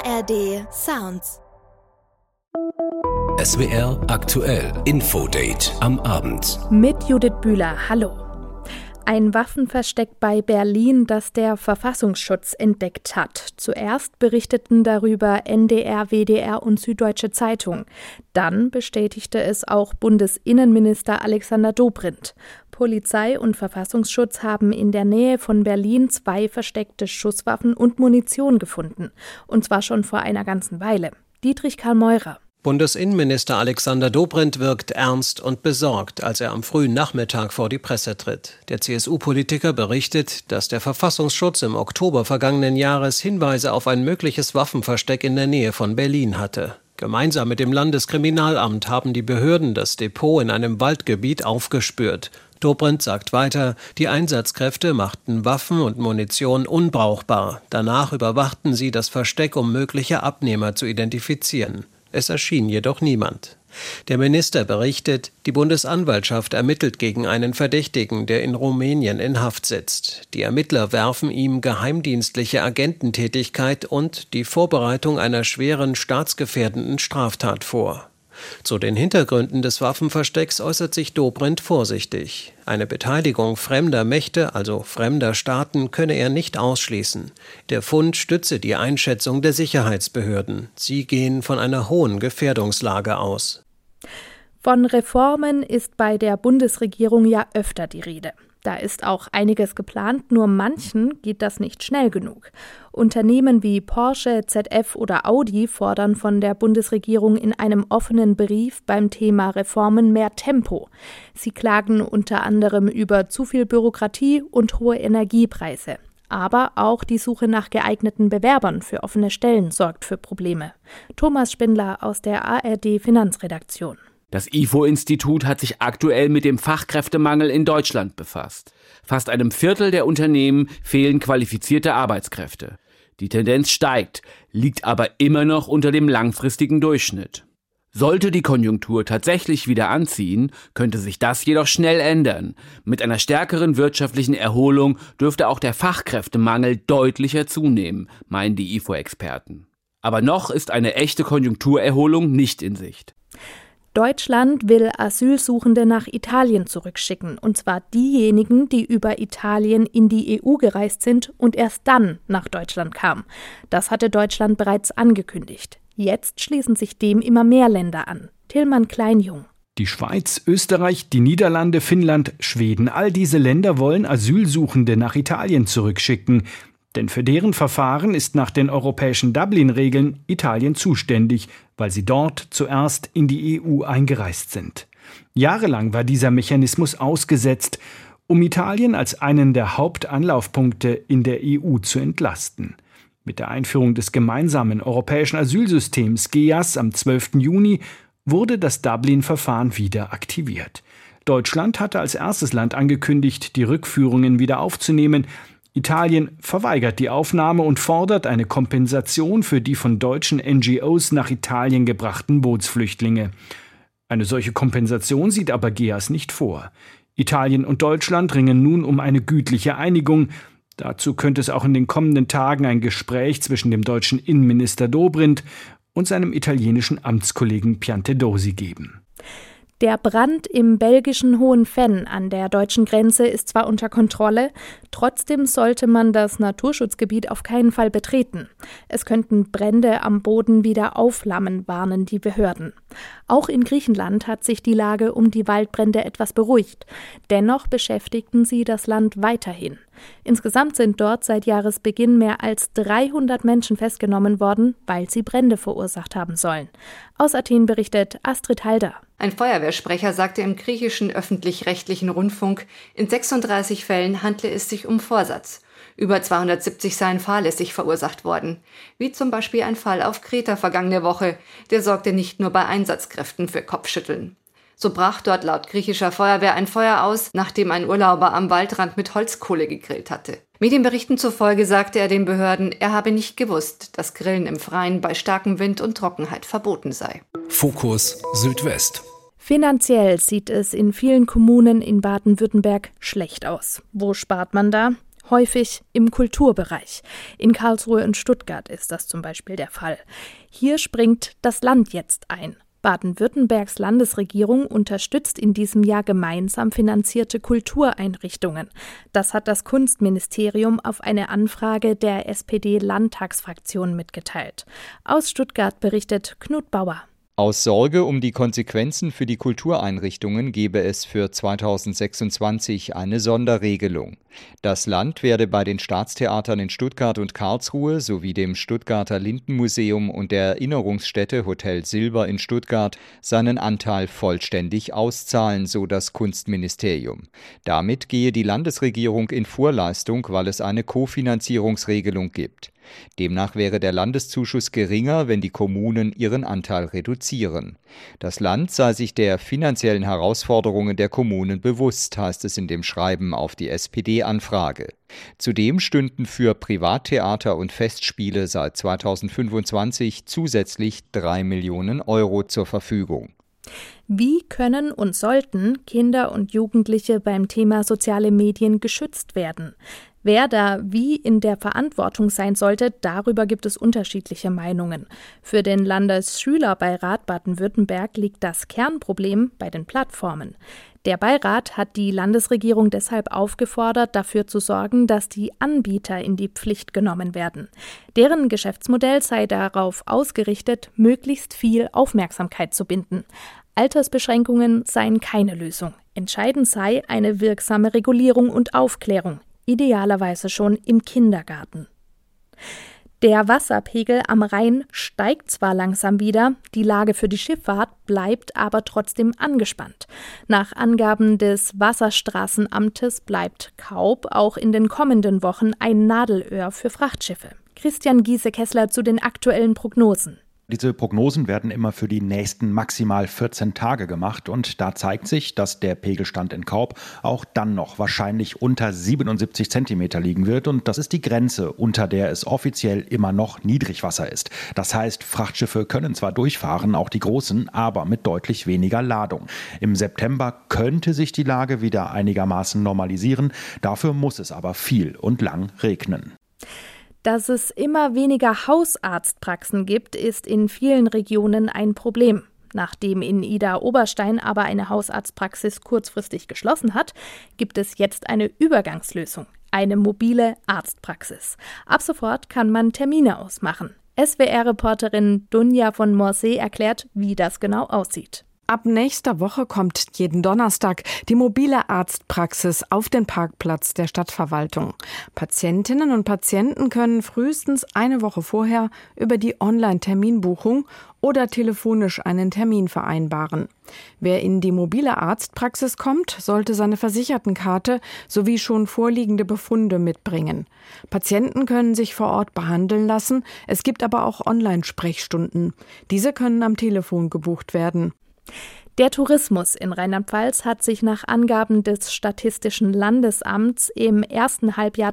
ARD Sounds. SWR aktuell Infodate am Abend. Mit Judith Bühler, hallo. Ein Waffenversteck bei Berlin, das der Verfassungsschutz entdeckt hat. Zuerst berichteten darüber NDR, WDR und Süddeutsche Zeitung. Dann bestätigte es auch Bundesinnenminister Alexander Dobrindt. Polizei und Verfassungsschutz haben in der Nähe von Berlin 2 versteckte Schusswaffen und Munition gefunden. Und zwar schon vor einer ganzen Weile. Dietrich Karl Meurer. Bundesinnenminister Alexander Dobrindt wirkt ernst und besorgt, als er am frühen Nachmittag vor die Presse tritt. Der CSU-Politiker berichtet, dass der Verfassungsschutz im Oktober vergangenen Jahres Hinweise auf ein mögliches Waffenversteck in der Nähe von Berlin hatte. Gemeinsam mit dem Landeskriminalamt haben die Behörden das Depot in einem Waldgebiet aufgespürt. Dobrindt sagt weiter, die Einsatzkräfte machten Waffen und Munition unbrauchbar. Danach überwachten sie das Versteck, um mögliche Abnehmer zu identifizieren. Es erschien jedoch niemand. Der Minister berichtet, die Bundesanwaltschaft ermittelt gegen einen Verdächtigen, der in Rumänien in Haft sitzt. Die Ermittler werfen ihm geheimdienstliche Agententätigkeit und die Vorbereitung einer schweren staatsgefährdenden Straftat vor. Zu den Hintergründen des Waffenverstecks äußert sich Dobrindt vorsichtig. Eine Beteiligung fremder Mächte, also fremder Staaten, könne er nicht ausschließen. Der Fund stütze die Einschätzung der Sicherheitsbehörden. Sie gehen von einer hohen Gefährdungslage aus. Von Reformen ist bei der Bundesregierung ja öfter die Rede. Da ist auch einiges geplant, nur manchen geht das nicht schnell genug. Unternehmen wie Porsche, ZF oder Audi fordern von der Bundesregierung in einem offenen Brief beim Thema Reformen mehr Tempo. Sie klagen unter anderem über zu viel Bürokratie und hohe Energiepreise. Aber auch die Suche nach geeigneten Bewerbern für offene Stellen sorgt für Probleme. Thomas Spindler aus der ARD Finanzredaktion. Das IFO-Institut hat sich aktuell mit dem Fachkräftemangel in Deutschland befasst. Fast einem Viertel der Unternehmen fehlen qualifizierte Arbeitskräfte. Die Tendenz steigt, liegt aber immer noch unter dem langfristigen Durchschnitt. Sollte die Konjunktur tatsächlich wieder anziehen, könnte sich das jedoch schnell ändern. Mit einer stärkeren wirtschaftlichen Erholung dürfte auch der Fachkräftemangel deutlicher zunehmen, meinen die IFO-Experten. Aber noch ist eine echte Konjunkturerholung nicht in Sicht. Deutschland will Asylsuchende nach Italien zurückschicken, und zwar diejenigen, die über Italien in die EU gereist sind und erst dann nach Deutschland kamen. Das hatte Deutschland bereits angekündigt. Jetzt schließen sich dem immer mehr Länder an. Tillmann Kleinjung. Die Schweiz, Österreich, die Niederlande, Finnland, Schweden, all diese Länder wollen Asylsuchende nach Italien zurückschicken. Denn für deren Verfahren ist nach den europäischen Dublin-Regeln Italien zuständig, weil sie dort zuerst in die EU eingereist sind. Jahrelang war dieser Mechanismus ausgesetzt, um Italien als einen der Hauptanlaufpunkte in der EU zu entlasten. Mit der Einführung des gemeinsamen europäischen Asylsystems GEAS am 12. Juni wurde das Dublin-Verfahren wieder aktiviert. Deutschland hatte als erstes Land angekündigt, die Rückführungen wieder aufzunehmen. Italien verweigert die Aufnahme und fordert eine Kompensation für die von deutschen NGOs nach Italien gebrachten Bootsflüchtlinge. Eine solche Kompensation sieht aber GEAS nicht vor. Italien und Deutschland ringen nun um eine gütliche Einigung. Dazu könnte es auch in den kommenden Tagen ein Gespräch zwischen dem deutschen Innenminister Dobrindt und seinem italienischen Amtskollegen Piantedosi geben. Der Brand im belgischen Hohenvenn an der deutschen Grenze ist zwar unter Kontrolle, trotzdem sollte man das Naturschutzgebiet auf keinen Fall betreten. Es könnten Brände am Boden wieder aufflammen, warnen die Behörden. Auch in Griechenland hat sich die Lage um die Waldbrände etwas beruhigt. Dennoch beschäftigten sie das Land weiterhin. Insgesamt sind dort seit Jahresbeginn mehr als 300 Menschen festgenommen worden, weil sie Brände verursacht haben sollen. Aus Athen berichtet Astrid Halder. Ein Feuerwehrsprecher sagte im griechischen öffentlich-rechtlichen Rundfunk, in 36 Fällen handle es sich um Vorsatz. Über 270 seien fahrlässig verursacht worden. Wie zum Beispiel ein Fall auf Kreta vergangene Woche. Der sorgte nicht nur bei Einsatzkräften für Kopfschütteln. So brach dort laut griechischer Feuerwehr ein Feuer aus, nachdem ein Urlauber am Waldrand mit Holzkohle gegrillt hatte. Medienberichten zufolge sagte er den Behörden, er habe nicht gewusst, dass Grillen im Freien bei starkem Wind und Trockenheit verboten sei. Fokus Südwest. Finanziell sieht es in vielen Kommunen in Baden-Württemberg schlecht aus. Wo spart man da? häufig im Kulturbereich. In Karlsruhe und Stuttgart ist das zum Beispiel der Fall. Hier springt das Land jetzt ein. Baden-Württembergs Landesregierung unterstützt in diesem Jahr gemeinsam finanzierte Kultureinrichtungen. Das hat das Kunstministerium auf eine Anfrage der SPD-Landtagsfraktion mitgeteilt. Aus Stuttgart berichtet Knut Bauer. Aus Sorge um die Konsequenzen für die Kultureinrichtungen gebe es für 2026 eine Sonderregelung. Das Land werde bei den Staatstheatern in Stuttgart und Karlsruhe sowie dem Stuttgarter Lindenmuseum und der Erinnerungsstätte Hotel Silber in Stuttgart seinen Anteil vollständig auszahlen, so das Kunstministerium. Damit gehe die Landesregierung in Vorleistung, weil es eine Kofinanzierungsregelung gibt. Demnach wäre der Landeszuschuss geringer, wenn die Kommunen ihren Anteil reduzieren. Das Land sei sich der finanziellen Herausforderungen der Kommunen bewusst, heißt es in dem Schreiben auf die SPD-Anfrage. Zudem stünden für Privattheater und Festspiele seit 2025 zusätzlich 3 Millionen Euro zur Verfügung. Wie können und sollten Kinder und Jugendliche beim Thema soziale Medien geschützt werden? Wer da wie in der Verantwortung sein sollte, darüber gibt es unterschiedliche Meinungen. Für den Landesschülerbeirat Baden-Württemberg liegt das Kernproblem bei den Plattformen. Der Beirat hat die Landesregierung deshalb aufgefordert, dafür zu sorgen, dass die Anbieter in die Pflicht genommen werden. Deren Geschäftsmodell sei darauf ausgerichtet, möglichst viel Aufmerksamkeit zu binden. Altersbeschränkungen seien keine Lösung. Entscheidend sei eine wirksame Regulierung und Aufklärung. Idealerweise schon im Kindergarten. Der Wasserpegel am Rhein steigt zwar langsam wieder, die Lage für die Schifffahrt bleibt aber trotzdem angespannt. Nach Angaben des Wasserstraßenamtes bleibt Kaub auch in den kommenden Wochen ein Nadelöhr für Frachtschiffe. Christian Giese-Kessler zu den aktuellen Prognosen. Diese Prognosen werden immer für die nächsten maximal 14 Tage gemacht und da zeigt sich, dass der Pegelstand in Kaub auch dann noch wahrscheinlich unter 77 Zentimeter liegen wird und das ist die Grenze, unter der es offiziell immer noch Niedrigwasser ist. Das heißt, Frachtschiffe können zwar durchfahren, auch die großen, aber mit deutlich weniger Ladung. Im September könnte sich die Lage wieder einigermaßen normalisieren, dafür muss es aber viel und lang regnen. Dass es immer weniger Hausarztpraxen gibt, ist in vielen Regionen ein Problem. Nachdem in Idar-Oberstein aber eine Hausarztpraxis kurzfristig geschlossen hat, gibt es jetzt eine Übergangslösung, eine mobile Arztpraxis. Ab sofort kann man Termine ausmachen. SWR-Reporterin Dunja von Morsee erklärt, wie das genau aussieht. Ab nächster Woche kommt jeden Donnerstag die mobile Arztpraxis auf den Parkplatz der Stadtverwaltung. Patientinnen und Patienten können frühestens eine Woche vorher über die Online-Terminbuchung oder telefonisch einen Termin vereinbaren. Wer in die mobile Arztpraxis kommt, sollte seine Versichertenkarte sowie schon vorliegende Befunde mitbringen. Patienten können sich vor Ort behandeln lassen, es gibt aber auch Online-Sprechstunden. Diese können am Telefon gebucht werden. Der Tourismus in Rheinland-Pfalz hat sich nach Angaben des Statistischen Landesamts im ersten Halbjahr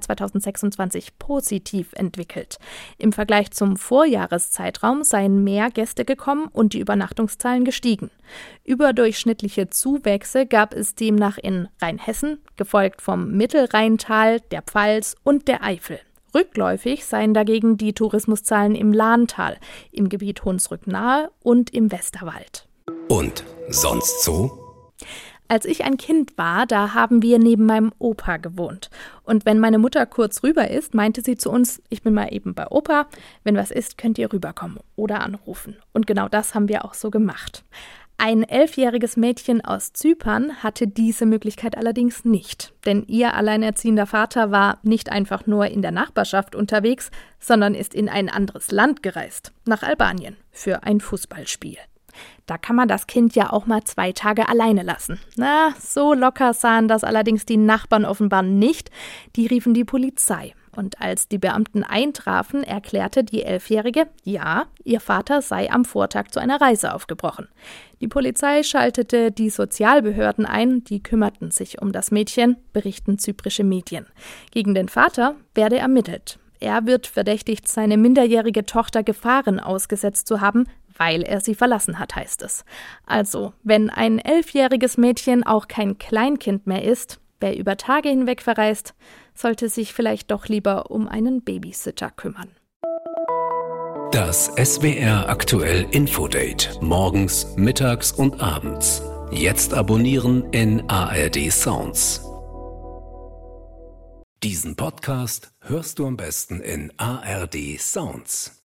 2026 positiv entwickelt. Im Vergleich zum Vorjahreszeitraum seien mehr Gäste gekommen und die Übernachtungszahlen gestiegen. Überdurchschnittliche Zuwächse gab es demnach in Rheinhessen, gefolgt vom Mittelrheintal, der Pfalz und der Eifel. Rückläufig seien dagegen die Tourismuszahlen im Lahntal, im Gebiet Hunsrück-Nahe und im Westerwald. Und sonst so? Als ich ein Kind war, da haben wir neben meinem Opa gewohnt. Und wenn meine Mutter kurz rüber ist, meinte sie zu uns, ich bin mal eben bei Opa, wenn was ist, könnt ihr rüberkommen oder anrufen. Und genau das haben wir auch so gemacht. Ein 11-jähriges Mädchen aus Zypern hatte diese Möglichkeit allerdings nicht. Denn ihr alleinerziehender Vater war nicht einfach nur in der Nachbarschaft unterwegs, sondern ist in ein anderes Land gereist, nach Albanien, für ein Fußballspiel. Da kann man das Kind ja auch mal 2 Tage alleine lassen. Na, so locker sahen das allerdings die Nachbarn offenbar nicht. Die riefen die Polizei. Und als die Beamten eintrafen, erklärte die 11-Jährige, ja, ihr Vater sei am Vortag zu einer Reise aufgebrochen. Die Polizei schaltete die Sozialbehörden ein, die kümmerten sich um das Mädchen, berichten zyprische Medien. Gegen den Vater werde ermittelt. Er wird verdächtigt, seine minderjährige Tochter Gefahren ausgesetzt zu haben, weil er sie verlassen hat, heißt es. Also, wenn ein 11-jähriges Mädchen auch kein Kleinkind mehr ist, wer über Tage hinweg verreist, sollte sich vielleicht doch lieber um einen Babysitter kümmern. Das SWR aktuell Infodate. Morgens, mittags und abends. Jetzt abonnieren in ARD Sounds. Diesen Podcast hörst du am besten in ARD Sounds.